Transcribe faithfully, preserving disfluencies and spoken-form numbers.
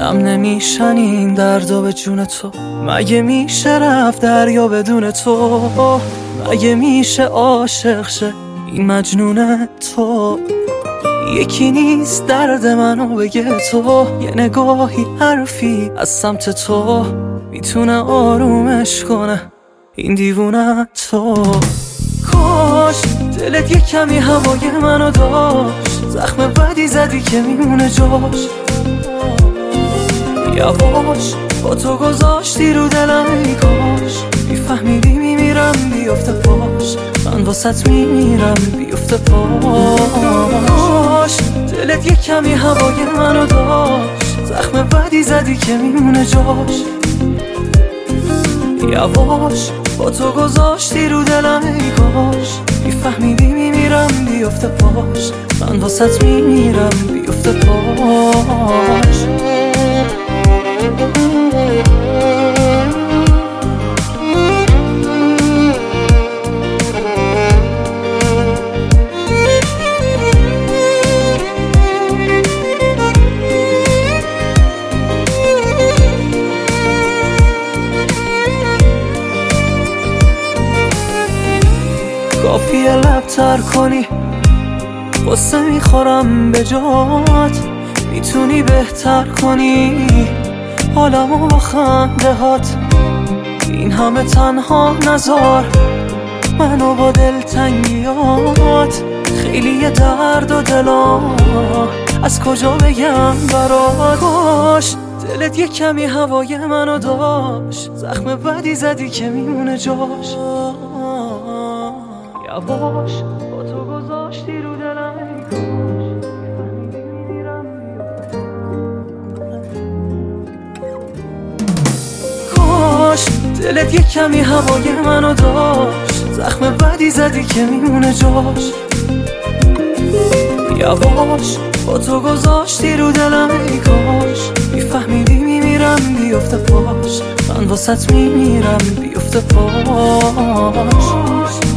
جمع نمیشن این دردا به جون تو. مگه میشه رفت دریا بدون تو؟ مگه میشه عاشق شه این مجنون تو؟ یکی نیست درد منو بگه تو. یه نگاهی حرفی از سمت تو میتونه آرومش کنه این دیوونه تو. کاش دلت یه کمی هوای منو داشت، زخم بدی زدی که میمونه جاش. یواش با تو گذاشتی رو دلم، ای کاش میفهمیدی میمیرم بیفته پاش. من واسط میمیرم بیفته پاش. دلت یه کمی هوای منو داشت، زخم بدی زدی که میمونه جاش. یواش با تو گذاشتی رو دلم، ای کاش میفهمیدی میمیرم بیفته پاش. من واسط میمیرم بیفته پاش. کافیه لب تر کنی، قصه میخورم به جات. میتونی بهتر کنی حالمو با خنده هات. این همه تنها نذار منو با دلتنگیات. خیلی درد و دلا از کجا بگم برات. کاش دلت یه کمی هوای منو داشت، زخم بدی زدی که میمونه جاش. یواش با تو گذاشتی رو دلم، ای کاش. کاش دلت یه کمی هوای منو داشت، زخم بدی زدی که میمونه جاش. یواش با تو گذاشتی رو دلم، ای کاش میفهمیدی میمیرم بیفته پاش. من واسط میمیرم بیفته پاش.